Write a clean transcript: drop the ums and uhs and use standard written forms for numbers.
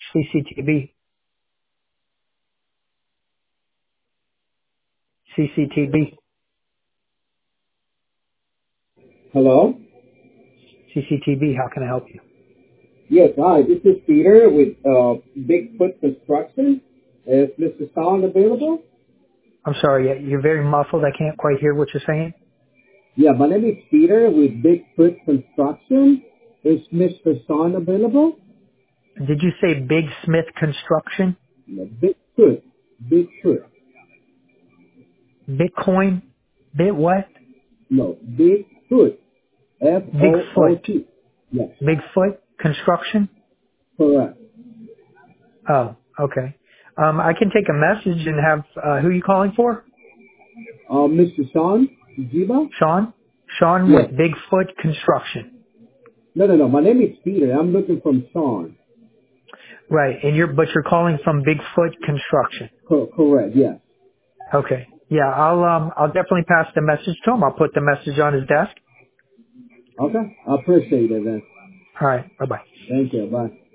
CCTV. CCTV. Hello? CCTV, how can I help you? Yes, hi. This is Peter with Bigfoot Construction. Is Mr. Sound available? I'm sorry, you're very muffled. I can't quite hear what you're saying. Yeah, my name is Peter with Bigfoot Construction. Is Mr. Sound available? Did you say Big Smith Construction? No, Bigfoot. Bigfoot. Bitcoin? Bit what? No, Bigfoot. Bigfoot. F-O-O-T. Yes, Bigfoot Construction? correct. Oh, okay. I can take a message and have, who are you calling for? Mr. Sean Ziba? Sean? Sean with Yes. Bigfoot Construction. No. My name is Peter. I'm looking from Sean. Right, and you're calling from Bigfoot Construction. Correct, yes. Okay. Yeah, I'll definitely pass the message to him. I'll put the message on his desk. Okay. I appreciate it then. All right. Bye bye. Thank you. Bye.